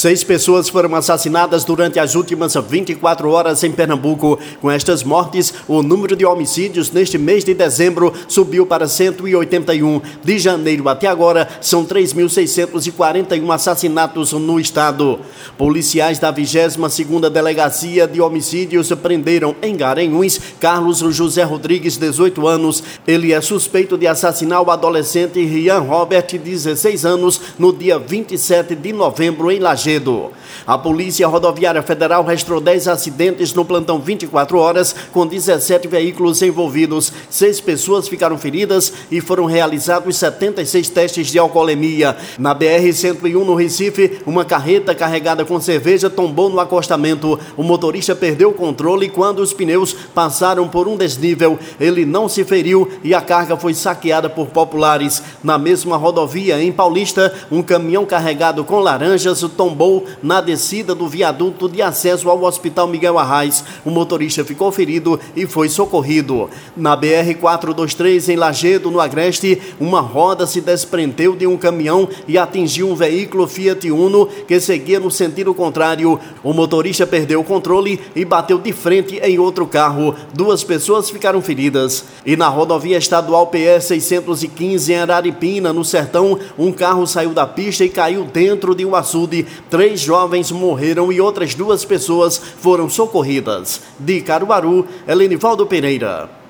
6 pessoas foram assassinadas durante as últimas 24 horas em Pernambuco. Com estas mortes, o número de homicídios neste mês de dezembro subiu para 181. De janeiro até agora, são 3.641 assassinatos no estado. Policiais da 22ª Delegacia de Homicídios prenderam em Garanhuns Carlos José Rodrigues, 18 anos. Ele é suspeito de assassinar o adolescente Rian Robert, 16 anos, no dia 27 de novembro em Lajeado. A Polícia Rodoviária Federal registrou 10 acidentes no plantão 24 horas, com 17 veículos envolvidos. 6 pessoas ficaram feridas e foram realizados 76 testes de alcoolemia. Na BR-101, no Recife, uma carreta carregada com cerveja tombou no acostamento. O motorista perdeu o controle quando os pneus passaram por um desnível. Ele não se feriu e a carga foi saqueada por populares. Na mesma rodovia, em Paulista, um caminhão carregado com laranjas tombou na descida do viaduto de acesso ao Hospital Miguel Arraes. O motorista ficou ferido e foi socorrido. Na BR-423, em Lajeado, no Agreste, uma roda se desprendeu de um caminhão e atingiu um veículo Fiat Uno que seguia no sentido contrário. O motorista perdeu o controle e bateu de frente em outro carro. 2 pessoas ficaram feridas. E na rodovia estadual PE-615, em Araripina, no Sertão, um carro saiu da pista e caiu dentro de um açude. 3 jovens morreram e outras 2 pessoas foram socorridas. De Caruaru, Helenivaldo Pereira.